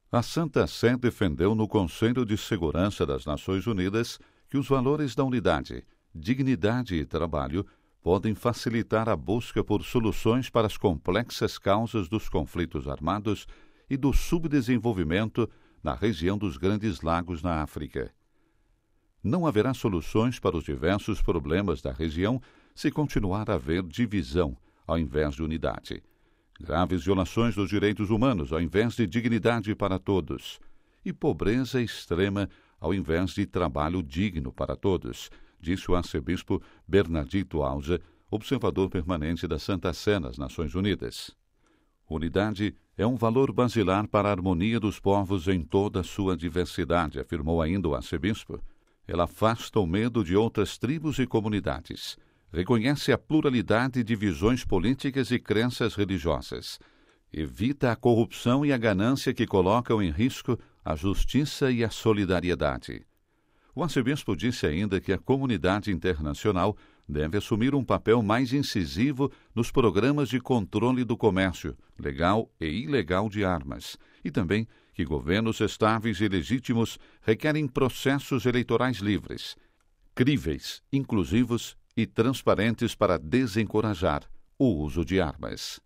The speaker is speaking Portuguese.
A Santa Sé defendeu no Conselho de Segurança das Nações Unidas que os valores da unidade, dignidade e trabalho podem facilitar a busca por soluções para as complexas causas dos conflitos armados e do subdesenvolvimento na região dos Grandes Lagos na África. Não haverá soluções para os diversos problemas da região se continuar a haver divisão ao invés de unidade. Graves violações dos direitos humanos ao invés de dignidade para todos, e pobreza extrema ao invés de trabalho digno para todos, disse o arcebispo Bernardito Alza, observador permanente da Santa Sé nas Nações Unidas. Unidade é um valor basilar para a harmonia dos povos em toda a sua diversidade, afirmou ainda o arcebispo. Ela afasta o medo de outras tribos e comunidades. Reconhece a pluralidade de visões políticas e crenças religiosas. Evita a corrupção e a ganância que colocam em risco a justiça e a solidariedade. O arcebispo disse ainda que a comunidade internacional deve assumir um papel mais incisivo nos programas de controle do comércio, legal e ilegal de armas, e também que governos estáveis e legítimos requerem processos eleitorais livres, críveis, inclusivos e transparentes para desencorajar o uso de armas.